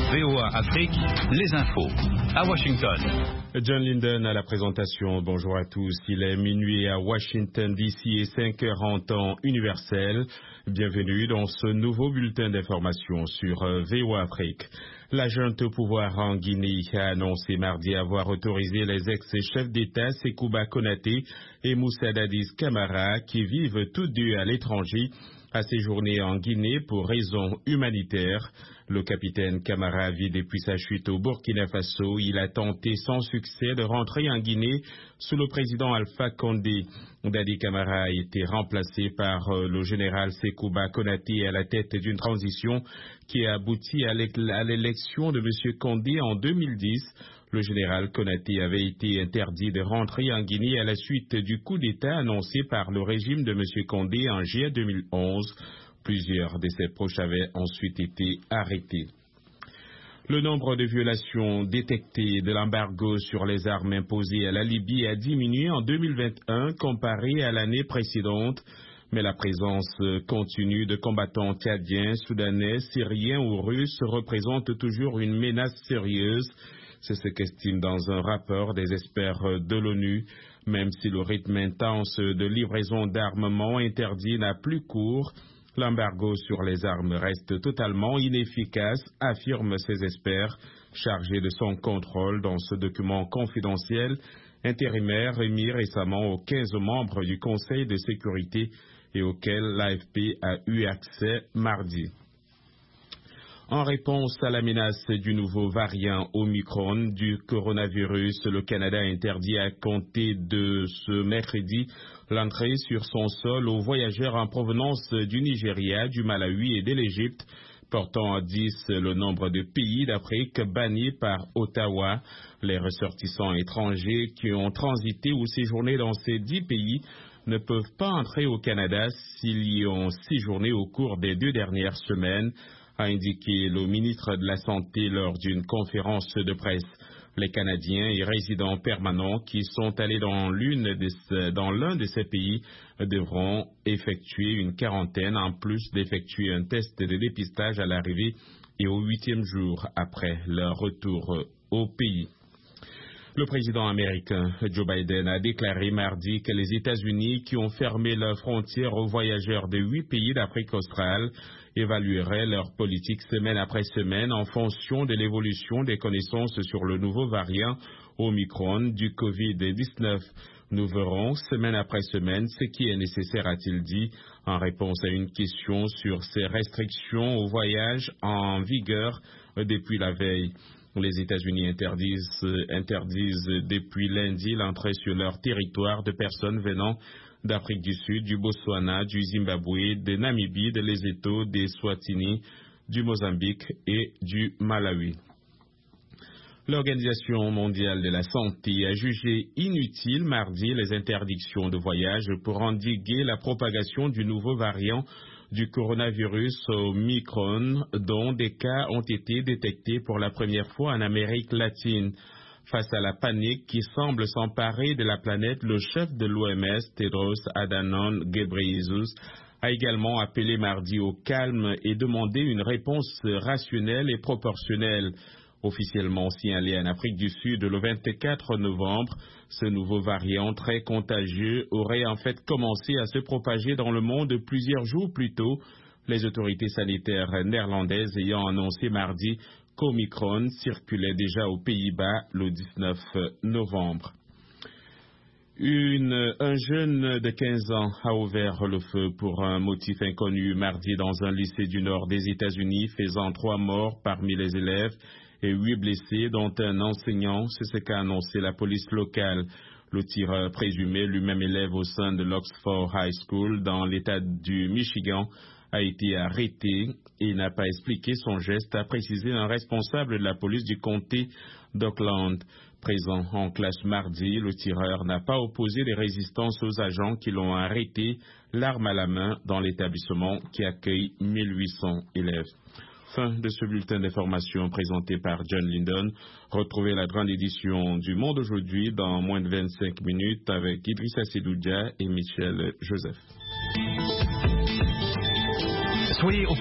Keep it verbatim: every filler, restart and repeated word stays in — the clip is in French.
V O A Afrique, les infos. À Washington. John Linden à la présentation. Bonjour à tous. Il est minuit à Washington D C et cinq heures en temps universel. Bienvenue dans ce nouveau bulletin d'information sur V O A Afrique. La junte au pouvoir en Guinée a annoncé mardi avoir autorisé les ex-chefs d'État Sekouba Konaté et Moussa Dadis Camara, qui vivent tous deux à l'étranger, à séjourner en Guinée pour raisons humanitaires. Le capitaine Camara vit depuis sa chute au Burkina Faso. Il a tenté sans succès de rentrer en Guinée sous le président Alpha Condé. Dadi Camara a été remplacé par le général Sekouba Konaté à la tête d'une transition qui a abouti à l'élection de M. Condé en deux mille dix. Le général Konaté avait été interdit de rentrer en Guinée à la suite du coup d'État annoncé par le régime de M. Condé en juillet deux mille onze. Plusieurs de ses proches avaient ensuite été arrêtés. Le nombre de violations détectées de l'embargo sur les armes imposées à la Libye a diminué en deux mille vingt et un comparé à l'année précédente, mais la présence continue de combattants tchadiens, soudanais, syriens ou russes représente toujours une menace sérieuse. C'est ce qu'estiment dans un rapport des experts de l'ONU. Même si le rythme intense de livraison d'armement interdit n'a plus cours, l'embargo sur les armes reste totalement inefficace, affirment ces experts, chargés de son contrôle dans ce document confidentiel intérimaire remis récemment aux quinze membres du Conseil de sécurité et auquel l'A F P a eu accès mardi. En réponse à la menace du nouveau variant Omicron du coronavirus, le Canada interdit à compter de ce mercredi l'entrée sur son sol aux voyageurs en provenance du Nigeria, du Malawi et de l'Égypte, portant à dix le nombre de pays d'Afrique bannis par Ottawa. Les ressortissants étrangers qui ont transité ou séjourné dans ces dix pays ne peuvent pas entrer au Canada s'ils y ont séjourné au cours des deux dernières semaines, a indiqué le ministre de la Santé lors d'une conférence de presse. Les Canadiens et résidents permanents qui sont allés dans l'une de, dans l'un de ces pays devront effectuer une quarantaine en plus d'effectuer un test de dépistage à l'arrivée et au huitième jour après leur retour au pays. Le président américain Joe Biden a déclaré mardi que les États-Unis, qui ont fermé leurs frontières aux voyageurs de huit pays d'Afrique australe, évalueraient leur politique semaine après semaine en fonction de l'évolution des connaissances sur le nouveau variant Omicron du covid dix-neuf. Nous verrons semaine après semaine ce qui est nécessaire, a-t-il dit, en réponse à une question sur ces restrictions au voyage en vigueur depuis la veille. Les États-Unis interdisent, interdisent depuis lundi l'entrée sur leur territoire de personnes venant d'Afrique du Sud, du Botswana, du Zimbabwe, de Namibie, de Lesotho, des Swatini, du Mozambique et du Malawi. L'Organisation mondiale de la santé a jugé inutile mardi les interdictions de voyage pour endiguer la propagation du nouveau variant du coronavirus Omicron, dont des cas ont été détectés pour la première fois en Amérique latine. Face à la panique qui semble s'emparer de la planète, le chef de l'O M S, Tedros Adhanom Ghebreyesus, a également appelé mardi au calme et demandé une réponse rationnelle et proportionnelle. Officiellement signalé en Afrique du Sud le vingt-quatre novembre, ce nouveau variant très contagieux aurait en fait commencé à se propager dans le monde plusieurs jours plus tôt, les autorités sanitaires néerlandaises ayant annoncé mardi qu'Omicron circulait déjà aux Pays-Bas le dix-neuf novembre. Une, un jeune de quinze ans a ouvert le feu pour un motif inconnu mardi dans un lycée du nord des États-Unis, faisant trois morts parmi les élèves et huit blessés, dont un enseignant. C'est ce qu'a annoncé la police locale. Le tireur présumé, lui-même élève au sein de l'Oxford High School dans l'État du Michigan, a été arrêté et n'a pas expliqué son geste, a précisé un responsable de la police du comté d'Oakland. Présent en classe mardi, le tireur n'a pas opposé de résistance aux agents qui l'ont arrêté, l'arme à la main, dans l'établissement qui accueille mille huit cents élèves. Fin de ce bulletin d'information présenté par John Linden. Retrouvez la grande édition du Monde aujourd'hui dans moins de vingt-cinq minutes avec Idrissa Sedoudia et Michel Joseph. Soyez au